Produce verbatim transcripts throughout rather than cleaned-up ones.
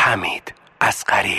حمید اصغری.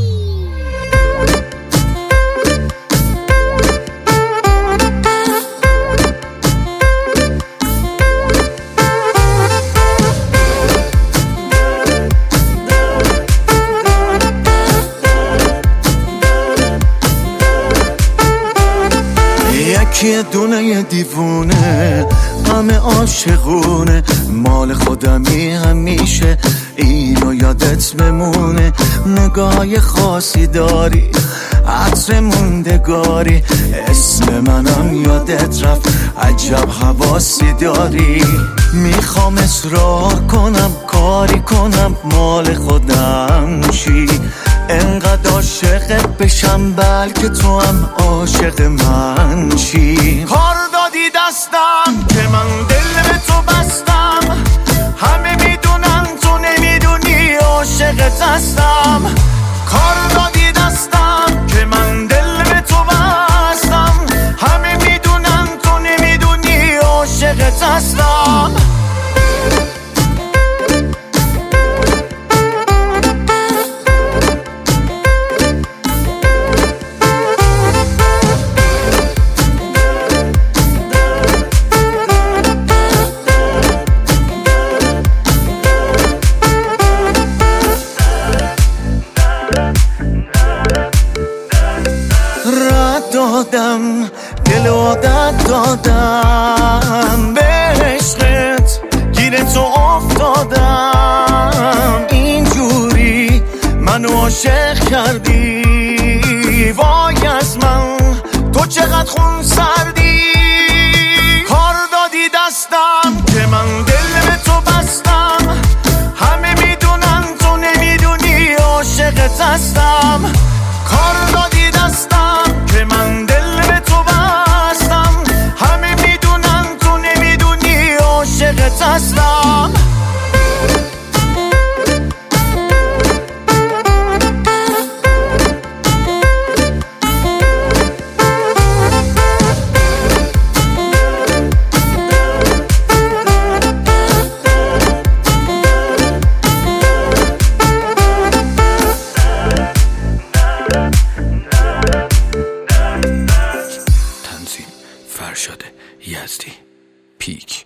یکی دونه دیوونه همه عاشقونه، مال خودمی همیشه اینو یادت بمونه. نگاه خاصی داری، عطر موندگاری، اسم منم یادت رفت، عجب حواسی داری. میخوام اصرار کنم کاری کنم مال خودم شی، انقدر عاشقت بشم بلکه تو هم عاشق من شی. کار دادی دستم که من دل به تو بستم، همه میدونن تو نمیدونی عاشقت هستم. کار دادی دستم که من دل به تو بستم، همه میدونن تو نمیدونی عاشقت هستم. دادم دل عادت دادم، به عشقت گیر تو افتادم. اینجوری منو عاشق کردی، وای از من تو چقدر خون سردی. کار دادی دستم که من دل به تو بستم، همه میدونن تو نمیدونی عاشقت هستم. کار دادی دستم که من دل به تو بستم، همه میدونن تو نمیدونی عاشقت هستم. فرشاد یزدی پیک.